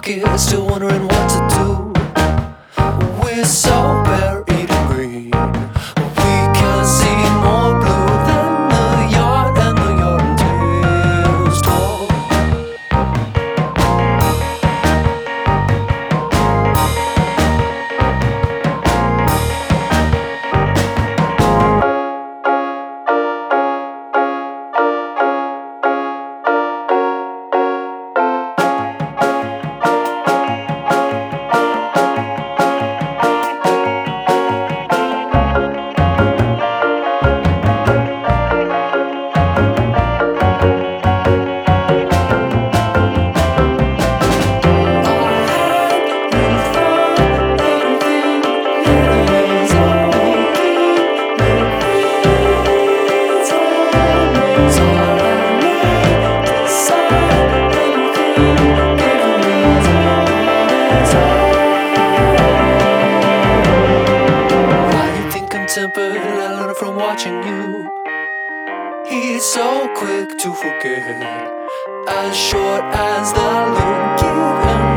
pocket, still wondering what to do. We're so buried in green, we can see more blue than the yard, and the yard entails tall. Tempered, I learned from watching you. He's so quick to forget, as short as the look, giving